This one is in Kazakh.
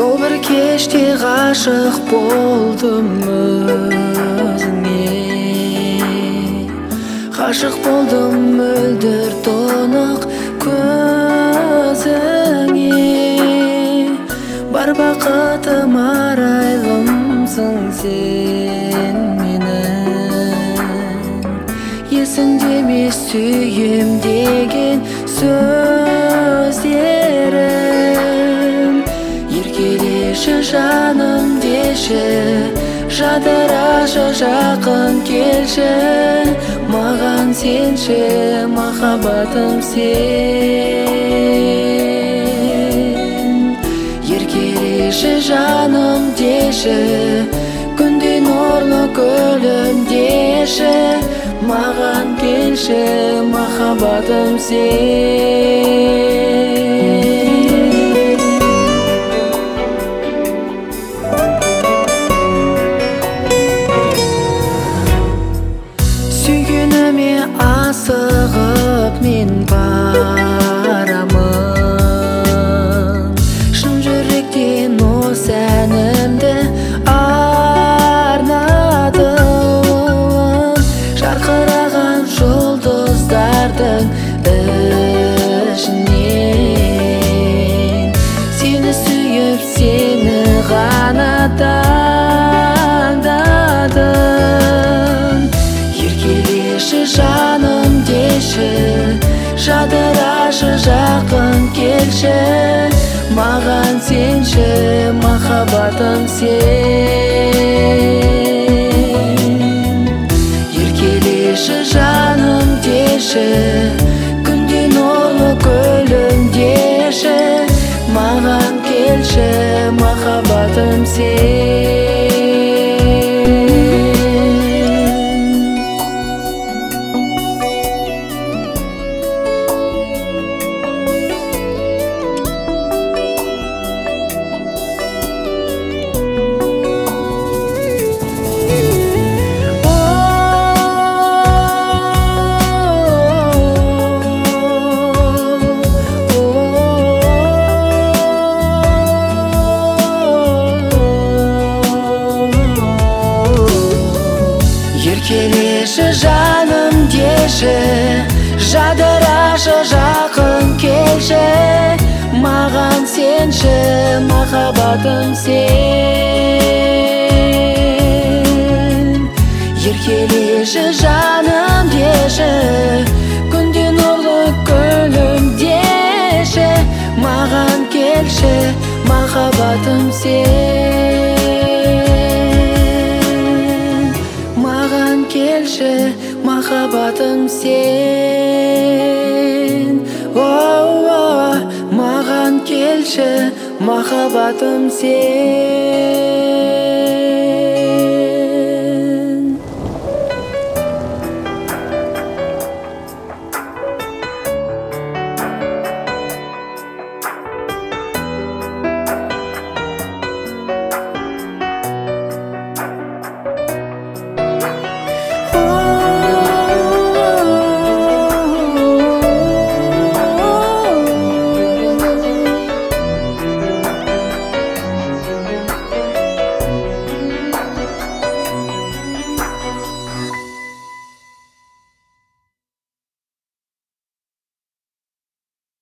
Сол бір кеште ғашық болдым өзіңе, ғашық болдым мөлдір тұнық көзіңе. Бар бақытым арайлымсың сен менің, есіңде ме сүйем деген сөздерім. Еркелеші жаным деші, жадырашы жақын келші, маған сенші махаббатым сен. Еркелеші жаным деші, күнде нұрлы гүлім деші, маған келші махаббатым сен. Сүйгеніме асығып мен барамын, шын жүректен осы әнімді арнадым. Жарқыраған жұлдыздардың ішінен сені сүйіп, сені ғана таңдадым. Еркелеші жаным деші, жадырашы жақын келші, маған сенші махаббатым сен. Еркелеші жаным деші, күнде нұрлы гүлім деші, маған келші махаббатым сен. Еркелеші жаным деші, жадырашы жақын келші, маған сенші махаббатым сен. Еркелеші жаным деші, күнде нұрлы гүлім деші, маған келші махаббатым сен. Келші махаббатым сен. Маған келші махаббатым сен.